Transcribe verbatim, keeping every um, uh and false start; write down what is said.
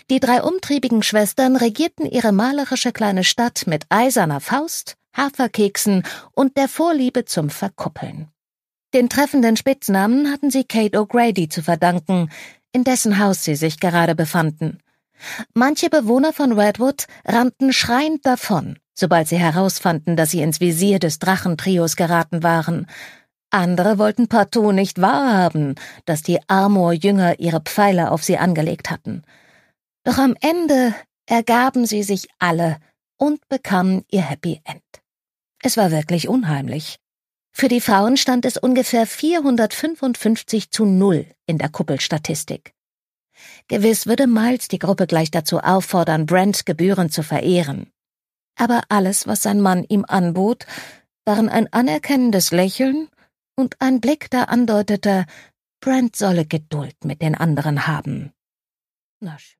Die drei umtriebigen Schwestern regierten ihre malerische kleine Stadt mit eiserner Faust, Haferkeksen und der Vorliebe zum Verkuppeln. Den treffenden Spitznamen hatten sie Kate O'Grady zu verdanken, in dessen Haus sie sich gerade befanden. Manche Bewohner von Redwood rannten schreiend davon, sobald sie herausfanden, dass sie ins Visier des Drachentrios geraten waren. Andere wollten partout nicht wahrhaben, dass die Armor-Jünger ihre Pfeile auf sie angelegt hatten. Doch am Ende ergaben sie sich alle und bekamen ihr Happy End. Es war wirklich unheimlich. Für die Frauen stand es ungefähr vierhundertfünfundfünfzig zu null in der Kuppelstatistik. Gewiss würde Miles die Gruppe gleich dazu auffordern, Brent gebührend zu verehren. Aber alles, was sein Mann ihm anbot, waren ein anerkennendes Lächeln und ein Blick, der andeutete, Brent solle Geduld mit den anderen haben. Na schön.